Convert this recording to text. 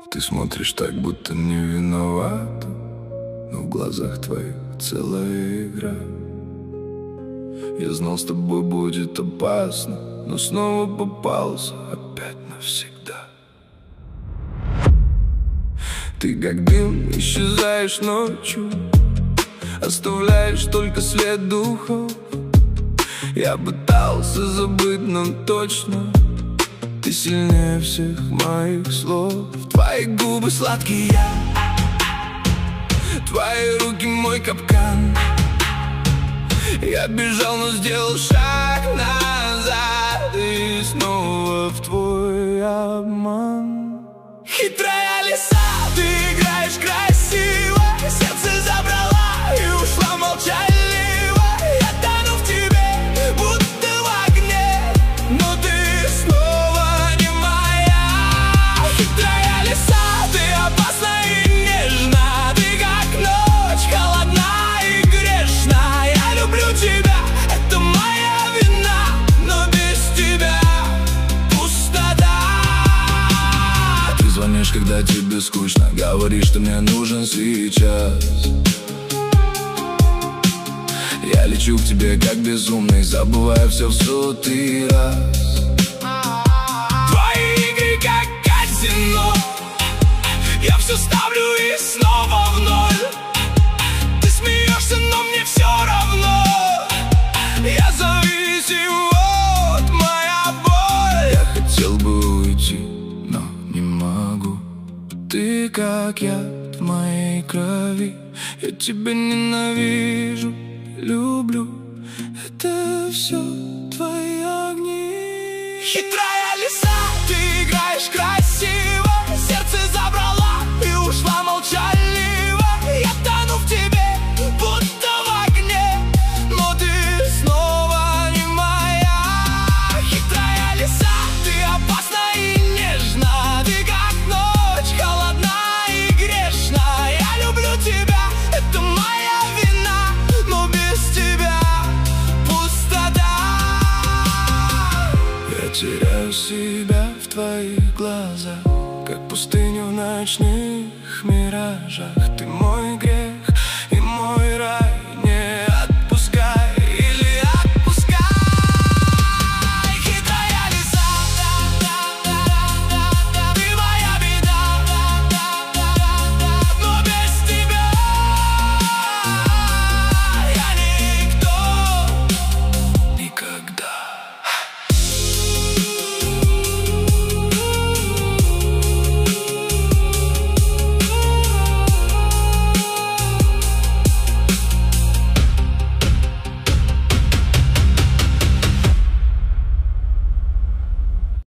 Ты смотришь так, будто не виновата, но в глазах твоих целая игра. Я знал, с тобой будет опасно, но снова попался опять навсегда. Ты как дым исчезаешь ночью, оставляешь только след духов. Я пытался забыть, но точно ты сильнее всех моих слов. Твои губы сладкие, твои руки мой капкан. Я бежал, но сделал шаг назад и снова в твой обман. Хитрая лиса, ты играешь красиво, сердце забрала и ушла молчаливо. Я тону в тебе, будто в огне, но ты снова не моя. Хитрая лиса, ты опасна и нежна, ты как ночь, холодна и грешна. Я люблю тебя, это моя вина, но без тебя пустота. Ты звонишь, когда тебе скучно, говоришь, что мне нужен сейчас. Я лечу к тебе как безумный, забывая все в сотый раз. Твои игры как казино, я все ставлю и снова в ноль. Ты смеешься, но мне все равно. Я зависим, вот моя боль. Я хотел бы уйти, но не могу. Ты как яд в моей крови, я тебя ненавижу, люблю. Это все твои огни. Хитрая лиса, ты играешь красиво, сердце забрала и ушла молчаливо. Я тону в тебе, будто в огне, но ты снова не моя. Хитрая лиса, ты опасна и нежна, ты как ночь, холодна и грешна. Я люблю тебя, это моя вина, но без тебя пустота. Я теряю себя в твоих глазах, как пустыню в ночных миражах.